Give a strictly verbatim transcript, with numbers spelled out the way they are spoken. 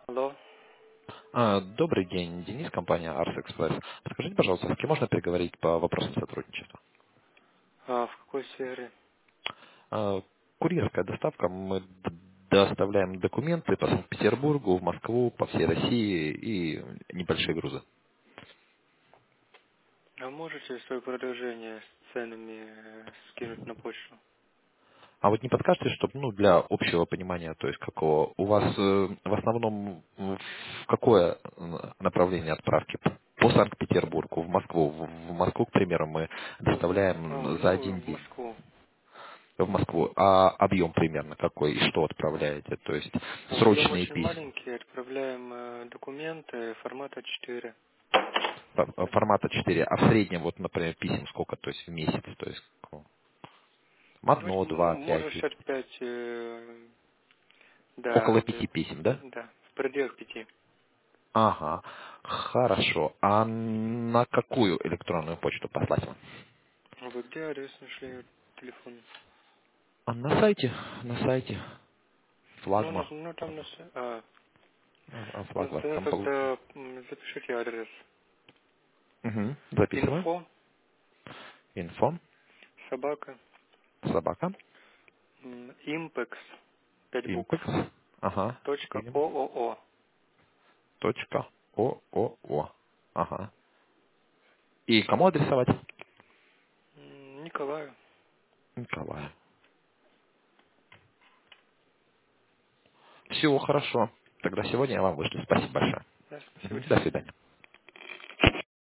Алло. А, Добрый день, Денис, компания Ars Express. Скажите, пожалуйста, с кем можно переговорить по вопросам сотрудничества? А в какой сфере? А, Курьерская доставка. Мы д- доставляем документы по Санкт-Петербургу, в Москву, по всей России и небольшие грузы. А можете свое предложение с ценами э, скинуть на почту? А вот не подскажете, чтобы ну, для общего понимания, то есть какого у вас э, в основном в какое э, направление отправки? По Санкт-Петербургу, в Москву. В в Москву, к примеру, мы В, а, доставляем за ну, один в день. Москву. В Москву. А объем примерно какой и что отправляете? То есть Объем срочные очень письма маленький. Отправляем э, документы формата четыре. фо- формата четыре, а в среднем, вот, например, писем сколько, то есть в месяц, то есть какого? Давайте, Одно, два, м, пять, можно десять. считать пять. э, да, Около да, пяти писем, да? да, в пределах пяти. Ага, хорошо. А на какую электронную почту послать вам? А вы где адрес нашли телефон? А на сайте, на сайте Ну, на- флагма. ну там на с- а, А, а ну, флагма тогда, там получится. тогда м, запишите адрес. Угу, записываю. Инфо, Инфо, собака, собака, м, импекс, пять букв. импекс, ага, Точка им, ООО. точка, о, о, о. Ага. И кому адресовать? М, Николаю. Николаю. Всего хорошо. Тогда сегодня я вам вышлю. Спасибо большое. Да, спасибо, Мгм. до До свидания. свидания.